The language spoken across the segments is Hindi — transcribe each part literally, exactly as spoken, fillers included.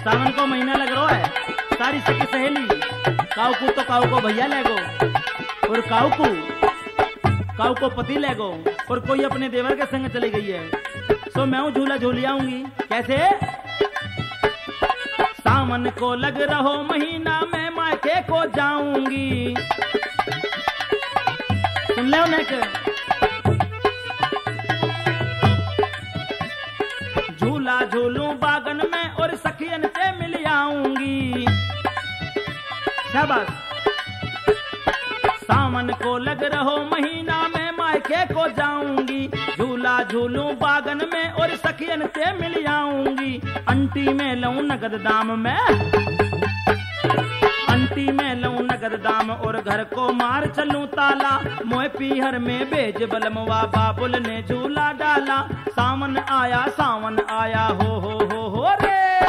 सावन को महीना लग रहा है, सारी सखी सहेली काऊ को तो काऊ को भैया ले गो, और काऊ को काऊ को पति ले गो, और कोई अपने देवर के संग चली गई है। सो मैं झूला झूली आऊंगी कैसे? सावन को लग रहो महीना मैं मायके को जाऊंगी। सुन लो नेक झूला झूलूं बागन में और सखियन से मिल आऊंगी। शाबाश। सावन को लग रहो महीना में मायके को जाऊंगी, झूला झूलूं बागन में और सखियन से मिल आऊंगी। अंटी में लऊं नगद दाम में, अंटी में लऊं नगद दाम और घर को मार चलूं ताला। मोए पीहर में बेज बलमवा बाबुल ने झूला डाला। सावन आया सावन आया हो हो हो हो रे।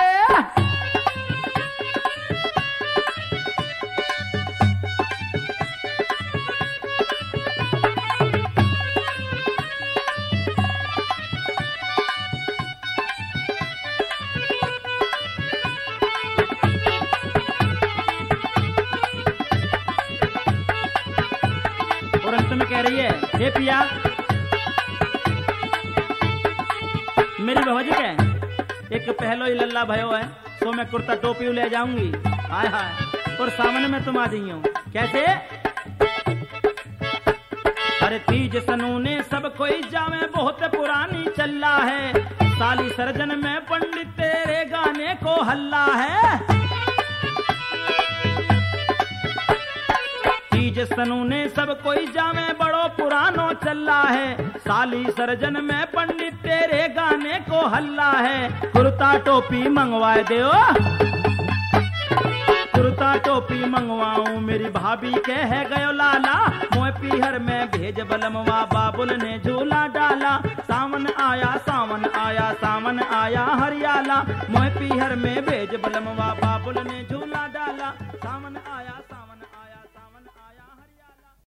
और अंत में कह रही है, हे पिया मेरी भवज के एक पहलो ही लल्ला भयो है, तो मैं कुर्ता टोपी ले जाऊंगी। हाय हाय। और सामने में तुम आ जाइयो कैसे? अरे तीज सनूने सब कोई जावे बहुत पुरानी चल्ला है। साली सर्जन में पंडित तेरे गाने को हल्ला है। सनूने सब कोई जावे बड़ो पुरानो चल्ला है। साली सर्जन में पंडित तेरे गाने को हल्ला है। कुर्ता टोपी मंगवाए दो, कुर्ता टोपी मंगवाऊं मेरी भाभी के है गयो लाला। मोए पीहर में भेज बलमवा बाबुल ने झूला डाला। सावन आया सावन आया सावन आया हरियाला। मोए पीहर में भेज बलमवा बाबुल ने